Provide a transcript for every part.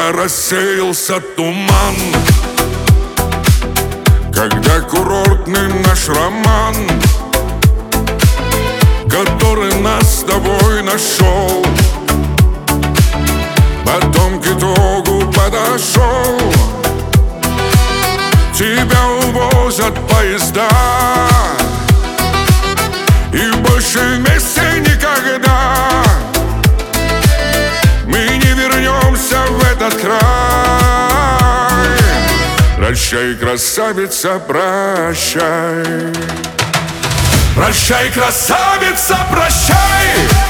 Когда рассеялся туман, когда курортный наш роман, который нас с тобой нашел, потом к итогу подошел. Тебя увозят поезда, и больше вместе никогда мы не вернемся в этот край. Прощай, красавица, прощай. Прощай, красавица, прощай.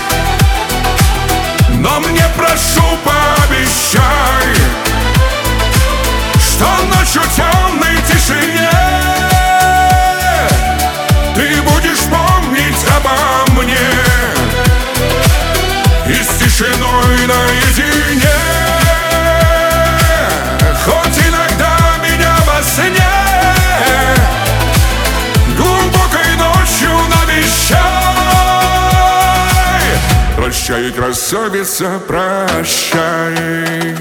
Но мне, прошу, пообещай, что ночью темной тишине ты будешь помнить обо мне, и с тишиной наедине, хоть иногда меня во сне глубокой ночью навещай. Прощай, красавица, прощай.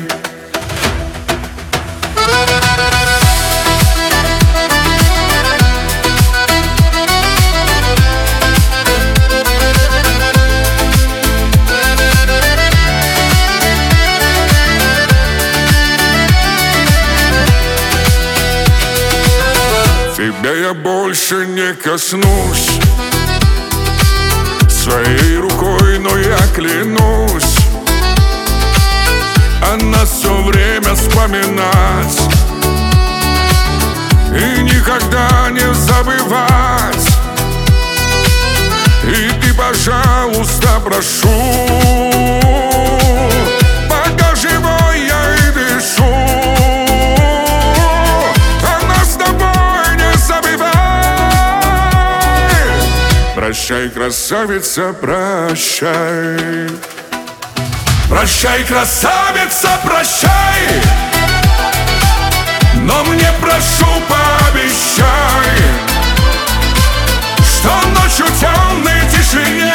Тебя я больше не коснусь своей рукой, но я клянусь о нас все время вспоминать и никогда не забывать. И ты, пожалуйста, прошу, пока живой я и дышу, прощай, красавица, прощай. Прощай, красавица, прощай. Но мне, прошу, пообещай, что ночью темной тишине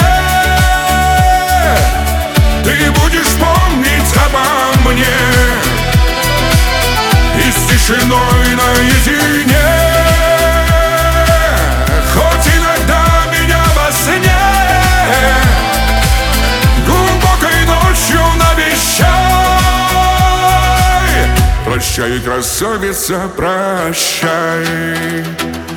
ты будешь помнить обо мне, и с тишиной наедине, хоть иногда глубокой ночью навещай. Прощай, красавица, прощай.